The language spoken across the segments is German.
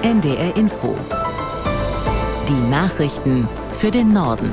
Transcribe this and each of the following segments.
NDR Info. Die Nachrichten für den Norden.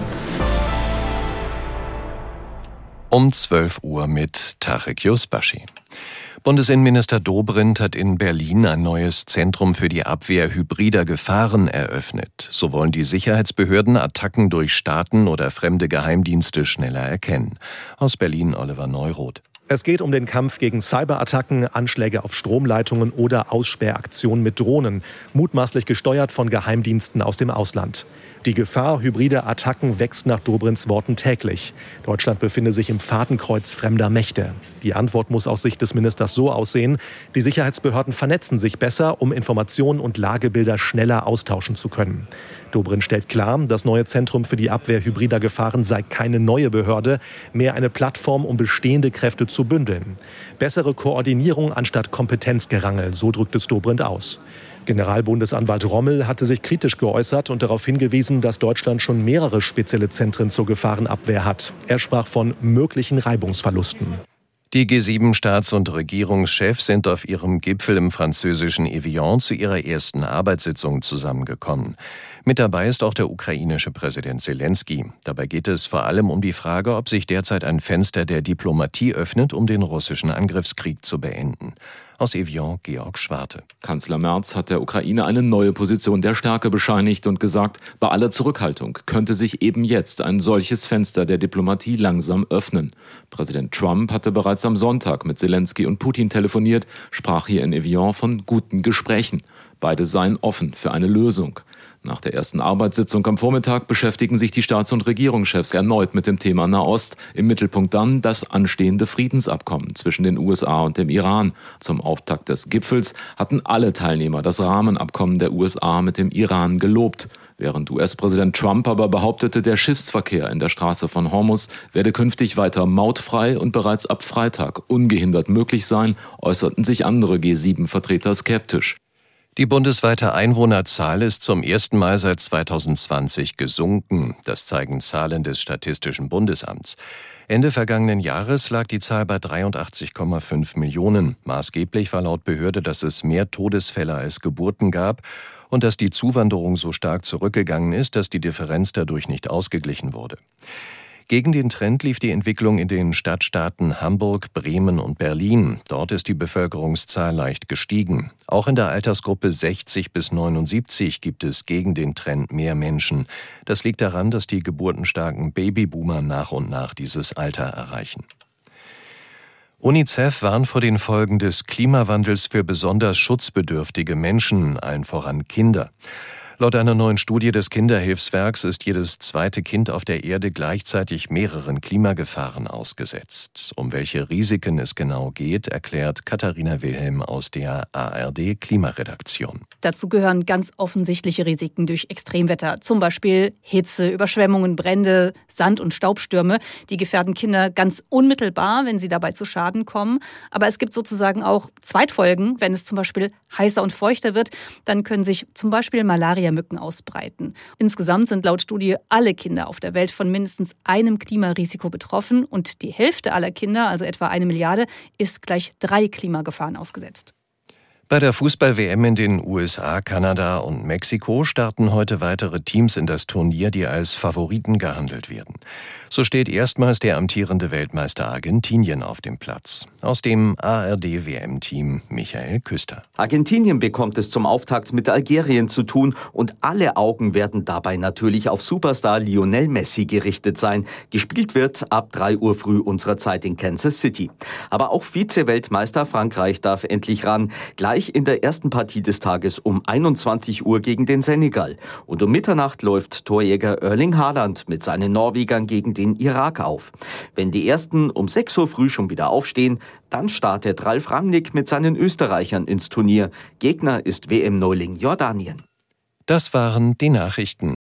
Um 12 Uhr mit Tarek Yusbashi. Bundesinnenminister Dobrindt hat in Berlin ein neues Zentrum für die Abwehr hybrider Gefahren eröffnet. So wollen die Sicherheitsbehörden Attacken durch Staaten oder fremde Geheimdienste schneller erkennen. Aus Berlin Oliver Neuroth. Es geht um den Kampf gegen Cyberattacken, Anschläge auf Stromleitungen oder Aussperraktionen mit Drohnen, mutmaßlich gesteuert von Geheimdiensten aus dem Ausland. Die Gefahr hybrider Attacken wächst nach Dobrindts Worten täglich. Deutschland befinde sich im Fadenkreuz fremder Mächte. Die Antwort muss aus Sicht des Ministers so aussehen: Die Sicherheitsbehörden vernetzen sich besser, um Informationen und Lagebilder schneller austauschen zu können. Dobrindt stellt klar, das neue Zentrum für die Abwehr hybrider Gefahren sei keine neue Behörde, mehr eine Plattform, um bestehende Kräfte zu bündeln. Bessere Koordinierung anstatt Kompetenzgerangel, so drückt es Dobrindt aus. Generalbundesanwalt Rommel hatte sich kritisch geäußert und darauf hingewiesen, dass Deutschland schon mehrere spezielle Zentren zur Gefahrenabwehr hat. Er sprach von möglichen Reibungsverlusten. Die G7-Staats- und Regierungschefs sind auf ihrem Gipfel im französischen Evian zu ihrer ersten Arbeitssitzung zusammengekommen. Mit dabei ist auch der ukrainische Präsident Zelensky. Dabei geht es vor allem um die Frage, ob sich derzeit ein Fenster der Diplomatie öffnet, um den russischen Angriffskrieg zu beenden. Aus Evian Georg Schwarte. Kanzler Merz hat der Ukraine eine neue Position der Stärke bescheinigt und gesagt, bei aller Zurückhaltung könnte sich eben jetzt ein solches Fenster der Diplomatie langsam öffnen. Präsident Trump hatte bereits am Sonntag mit Zelensky und Putin telefoniert, sprach hier in Evian von guten Gesprächen. Beide seien offen für eine Lösung. Nach der ersten Arbeitssitzung am Vormittag beschäftigen sich die Staats- und Regierungschefs erneut mit dem Thema Nahost. Im Mittelpunkt dann das anstehende Friedensabkommen zwischen den USA und dem Iran. Zum Auftakt des Gipfels hatten alle Teilnehmer das Rahmenabkommen der USA mit dem Iran gelobt. Während US-Präsident Trump aber behauptete, der Schiffsverkehr in der Straße von Hormuz werde künftig weiter mautfrei und bereits ab Freitag ungehindert möglich sein, äußerten sich andere G7-Vertreter skeptisch. Die bundesweite Einwohnerzahl ist zum ersten Mal seit 2020 gesunken. Das zeigen Zahlen des Statistischen Bundesamts. Ende vergangenen Jahres lag die Zahl bei 83,5 Millionen. Maßgeblich war laut Behörde, dass es mehr Todesfälle als Geburten gab und dass die Zuwanderung so stark zurückgegangen ist, dass die Differenz dadurch nicht ausgeglichen wurde. Gegen den Trend lief die Entwicklung in den Stadtstaaten Hamburg, Bremen und Berlin. Dort ist die Bevölkerungszahl leicht gestiegen. Auch in der Altersgruppe 60 bis 79 gibt es gegen den Trend mehr Menschen. Das liegt daran, dass die geburtenstarken Babyboomer nach und nach dieses Alter erreichen. UNICEF warnt vor den Folgen des Klimawandels für besonders schutzbedürftige Menschen, allen voran Kinder. Laut einer neuen Studie des Kinderhilfswerks ist jedes zweite Kind auf der Erde gleichzeitig mehreren Klimagefahren ausgesetzt. Um welche Risiken es genau geht, erklärt Katharina Wilhelm aus der ARD-Klimaredaktion. Dazu gehören ganz offensichtliche Risiken durch Extremwetter, zum Beispiel Hitze, Überschwemmungen, Brände, Sand- und Staubstürme. Die gefährden Kinder ganz unmittelbar, wenn sie dabei zu Schaden kommen. Aber es gibt sozusagen auch Zweitfolgen, wenn es zum Beispiel heißer und feuchter wird. Dann können sich zum Beispiel Malariamücken ausbreiten. Insgesamt sind laut Studie alle Kinder auf der Welt von mindestens einem Klimarisiko betroffen und die Hälfte aller Kinder, also etwa 1 Milliarde, ist gleich 3 Klimagefahren ausgesetzt. Bei der Fußball-WM in den USA, Kanada und Mexiko starten heute weitere Teams in das Turnier, die als Favoriten gehandelt werden. So steht erstmals der amtierende Weltmeister Argentinien auf dem Platz. Aus dem ARD-WM-Team Michael Küster. Argentinien bekommt es zum Auftakt mit Algerien zu tun und alle Augen werden dabei natürlich auf Superstar Lionel Messi gerichtet sein. Gespielt wird ab 3 Uhr früh unserer Zeit in Kansas City. Aber auch Vize-Weltmeister Frankreich darf endlich ran. Gleich in der ersten Partie des Tages um 21 Uhr gegen den Senegal. Und um Mitternacht läuft Torjäger Erling Haaland mit seinen Norwegern gegen den Irak auf. Wenn die Ersten um 6 Uhr früh schon wieder aufstehen, dann startet Ralf Rangnick mit seinen Österreichern ins Turnier. Gegner ist WM-Neuling Jordanien. Das waren die Nachrichten.